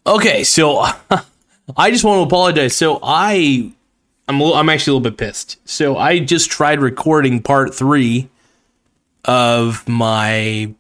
Okay, so I just want to apologize. So I'm actually a little bit pissed. So I just tried recording part 3 of my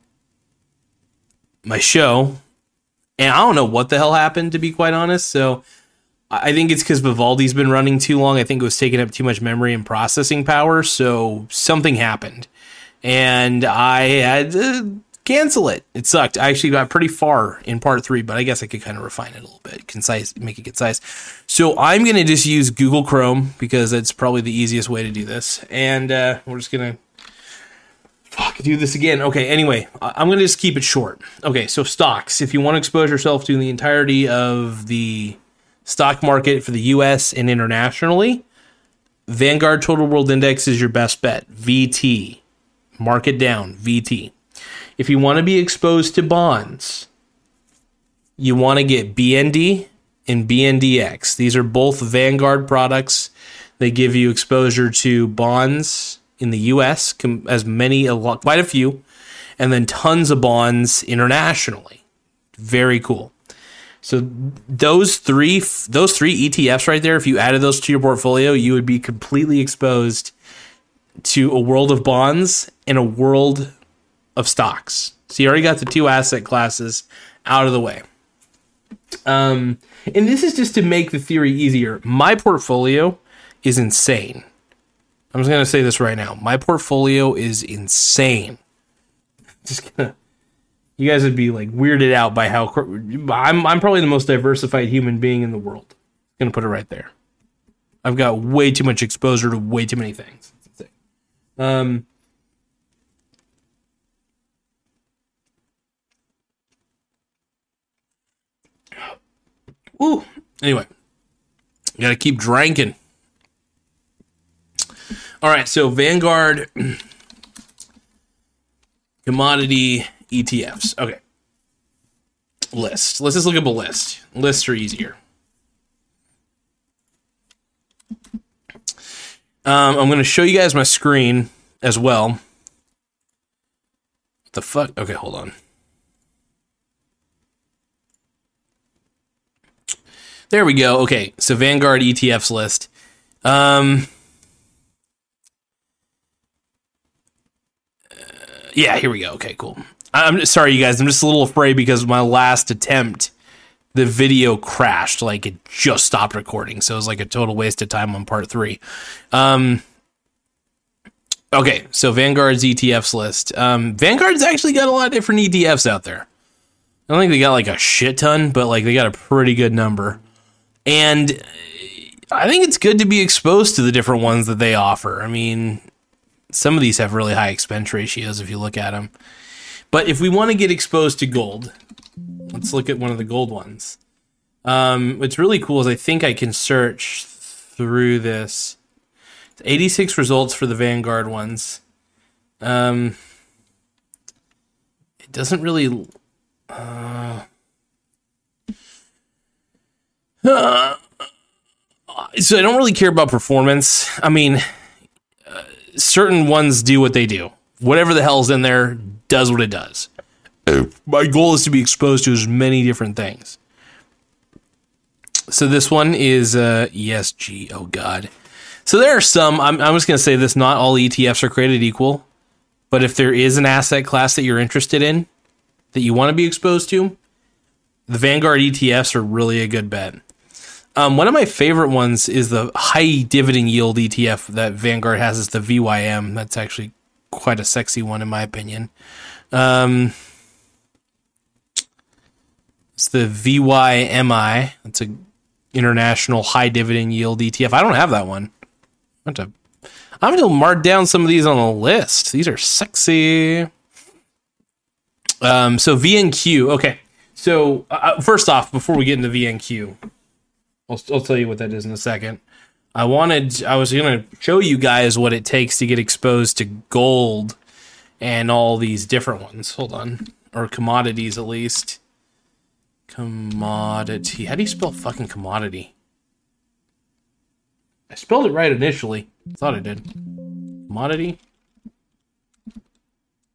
show, and I don't know what the hell happened, to be quite honest. So I think it's because Vivaldi's been running too long. I think it was taking up too much memory and processing power. So something happened, and I had to cancel it. It sucked. I actually got pretty far in part 3, but I guess I could kind of refine it a little bit, make it concise. So I'm going to just use Google Chrome because that's probably the easiest way to do this. And we're just going to do this again. Okay, anyway, I'm going to just keep it short. Okay, so stocks. If you want to expose yourself to the entirety of the stock market for the US and internationally, Vanguard Total World Index is your best bet. VT. Mark it down. VT. If you want to be exposed to bonds, you want to get BND and BNDX. These are both Vanguard products. They give you exposure to bonds in the US, quite a few, and then tons of bonds internationally. Very cool. So those three ETFs right there, if you added those to your portfolio, you would be completely exposed to a world of bonds and a world of stocks. So you already got the 2 asset classes out of the way. And this is just to make the theory easier. My portfolio is insane. I'm just going to say this right now. My portfolio is insane. You guys would be like weirded out by how I'm probably the most diversified human being in the world. I'm going to put it right there. I've got way too much exposure to way too many things. It's insane. Ooh. Anyway, got to keep drinking. All right, so Vanguard commodity ETFs. Okay. List. Let's just look up a list. Lists are easier. I'm going to show you guys my screen as well. What the fuck? Okay, hold on. There we go. Okay, so Vanguard ETFs list. Yeah, here we go. Okay, cool. I'm sorry, you guys. I'm just a little afraid because my last attempt, the video crashed. Like, it just stopped recording. So it was like a total waste of time on part 3. Okay, so Vanguard's ETFs list. Vanguard's actually got a lot of different ETFs out there. I don't think they got like a shit ton, but like they got a pretty good number. And I think it's good to be exposed to the different ones that they offer. I mean, some of these have really high expense ratios if you look at them. But if we want to get exposed to gold, let's look at one of the gold ones. What's really cool is I think I can search through this. It's 86 results for the Vanguard ones. It doesn't really... So I don't really care about performance. I mean, certain ones do what they do. Whatever the hell's in there does what it does. My goal is to be exposed to as many different things. So this one is ESG. Oh, God. So there are some, I'm just going to say this, not all ETFs are created equal. But if there is an asset class that you're interested in, that you want to be exposed to, the Vanguard ETFs are really a good bet. One of my favorite ones is the high dividend yield ETF that Vanguard has. Is the VYM. That's actually quite a sexy one in my opinion. It's the VYMI. It's a international high dividend yield ETF. I don't have that one. I'm going to mark down some of these on the list. These are sexy. So VNQ. Okay. So first off, before we get into VNQ, I'll tell you what that is in a second. I was going to show you guys what it takes to get exposed to gold and all these different ones. Hold on. Or commodities, at least. Commodity. How do you spell fucking commodity? I spelled it right initially. Thought I did. Commodity?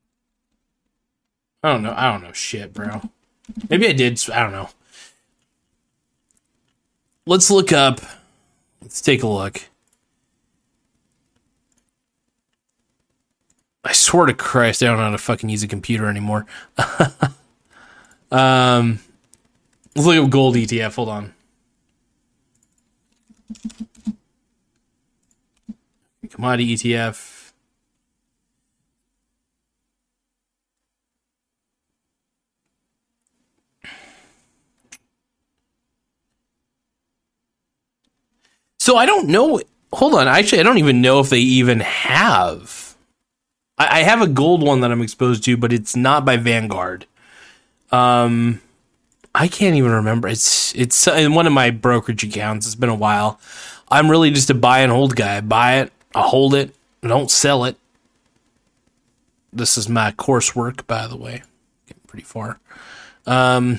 I don't know shit, bro. Maybe I did. I don't know. let's look up. Let's take a look. I swear to Christ, I don't know how to fucking use a computer anymore. Let's look up gold ETF. Hold on. Commodity ETF. So I don't know. Hold on. Actually, I don't even know if they even have. I have a gold one that I'm exposed to, but it's not by Vanguard. I can't even remember. It's in one of my brokerage accounts. It's been a while. I'm really just a buy and hold guy. I buy it, I hold it, I don't sell it. This is my coursework, by the way. Getting pretty far. Let's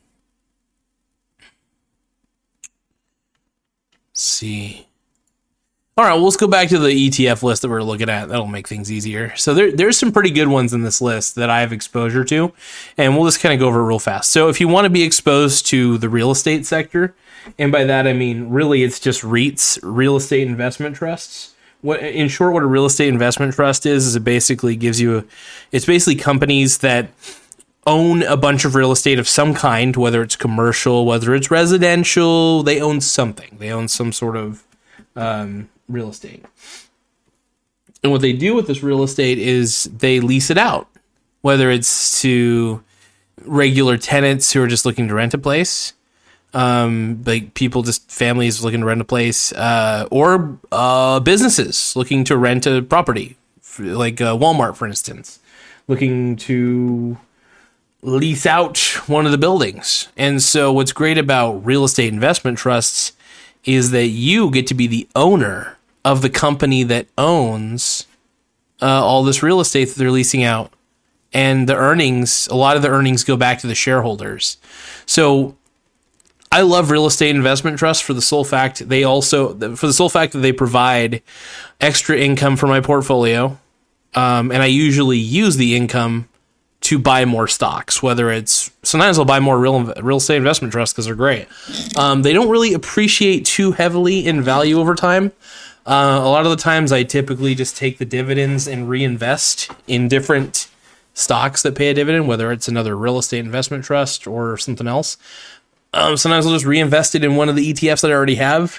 see. All right, well, let's go back to the ETF list that we're looking at. That'll make things easier. So there's some pretty good ones in this list that I have exposure to, and we'll just kind of go over it real fast. So if you want to be exposed to the real estate sector, and by that I mean really it's just REITs, real estate investment trusts. In short, what a real estate investment trust is it basically gives you, it's basically companies that own a bunch of real estate of some kind, whether it's commercial, whether it's residential, they own something. They own some sort of real estate. And what they do with this real estate is they lease it out, whether it's to regular tenants who are just looking to rent a place, like people, just families looking to rent a place, or businesses looking to rent a property, like Walmart, for instance, looking to lease out one of the buildings. And so what's great about real estate investment trusts is that you get to be the owner of the company that owns all this real estate that they're leasing out. And the earnings, a lot of the earnings go back to the shareholders. So I love real estate investment trusts for the sole fact that they provide extra income for my portfolio. And I usually use the income to buy more stocks, whether it's, sometimes I'll buy more real estate investment trusts because they're great. They don't really appreciate too heavily in value over time. A lot of the times I typically just take the dividends and reinvest in different stocks that pay a dividend, whether it's another real estate investment trust or something else. Sometimes I'll just reinvest it in one of the ETFs that I already have.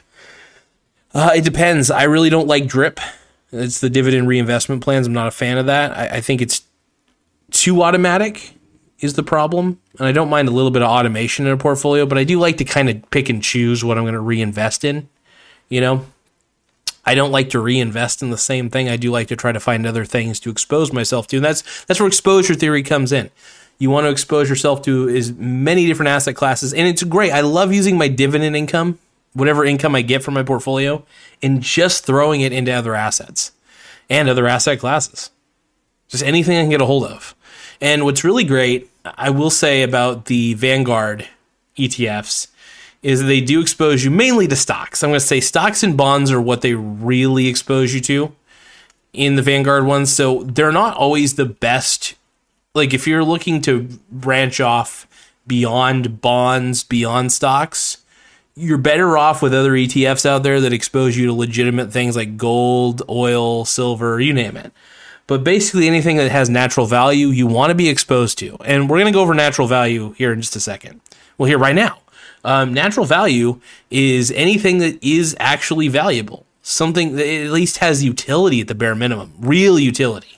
It depends. I really don't like DRIP. It's the dividend reinvestment plans. I'm not a fan of that. I think it's too automatic is the problem. And I don't mind a little bit of automation in a portfolio, but I do like to kind of pick and choose what I'm going to reinvest in. You know, I don't like to reinvest in the same thing. I do like to try to find other things to expose myself to. And that's where exposure theory comes in. You want to expose yourself to as many different asset classes. And it's great. I love using my dividend income, whatever income I get from my portfolio, and just throwing it into other assets and other asset classes. Just anything I can get a hold of. And what's really great, I will say about the Vanguard ETFs, is they do expose you mainly to stocks. I'm going to say stocks and bonds are what they really expose you to in the Vanguard ones. So they're not always the best. Like if you're looking to branch off beyond bonds, beyond stocks, you're better off with other ETFs out there that expose you to legitimate things like gold, oil, silver, you name it. But basically anything that has natural value, you want to be exposed to. And we're going to go over natural value here in just a second. Well, here right now. Natural value is anything that is actually valuable. Something that at least has utility at the bare minimum. Real utility.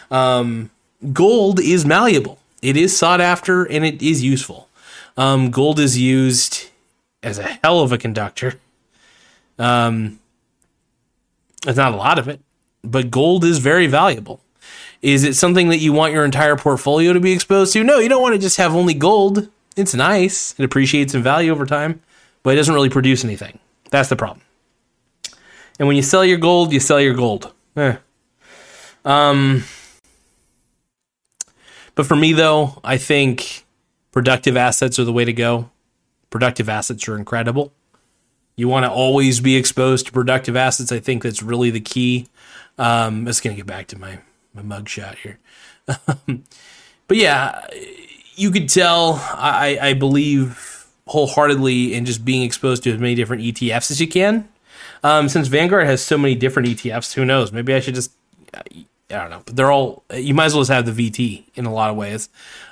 Gold is malleable. It is sought after and it is useful. Gold is used as a hell of a conductor. There's not a lot of it, but gold is very valuable. Is it something that you want your entire portfolio to be exposed to? No, you don't want to just have only gold. It's nice. It appreciates in value over time, but it doesn't really produce anything. That's the problem. And when you sell your gold, you sell your gold. But for me, though, I think productive assets are the way to go. Productive assets are incredible. You want to always be exposed to productive assets. I think that's really the key. I'm just going to get back to my mugshot here. But yeah, you could tell, I believe wholeheartedly in just being exposed to as many different ETFs as you can. Since Vanguard has so many different ETFs, who knows? Maybe I should just, I don't know. But they're all, you might as well just have the VT in a lot of ways.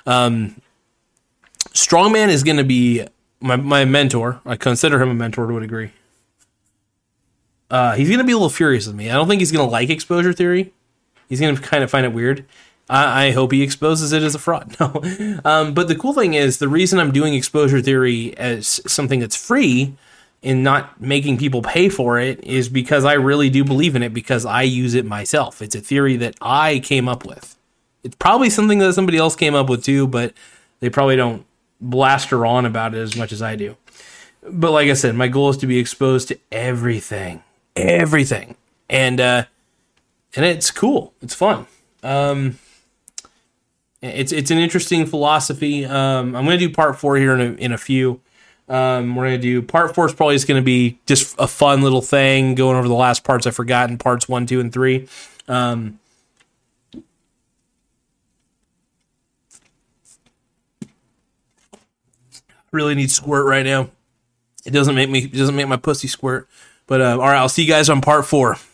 Strongman is going to be my mentor. I consider him a mentor to a degree. He's going to be a little furious with me. I don't think he's going to like exposure theory. He's going to kind of find it weird. I hope he exposes it as a fraud. No. But the cool thing is, the reason I'm doing exposure theory as something that's free and not making people pay for it is because I really do believe in it, because I use it myself. It's a theory that I came up with. It's probably something that somebody else came up with too, but they probably don't blaster on about it as much as I do. But like I said, my goal is to be exposed to everything. And it's cool. It's fun. It's an interesting philosophy. I'm going to do part 4 here in a few. We're going to do part 4 is probably just going to be just a fun little thing, going over the last parts I've forgotten, parts 1, 2, and 3. Really need squirt right now. It doesn't make my pussy squirt. But all right, I'll see you guys on part 4.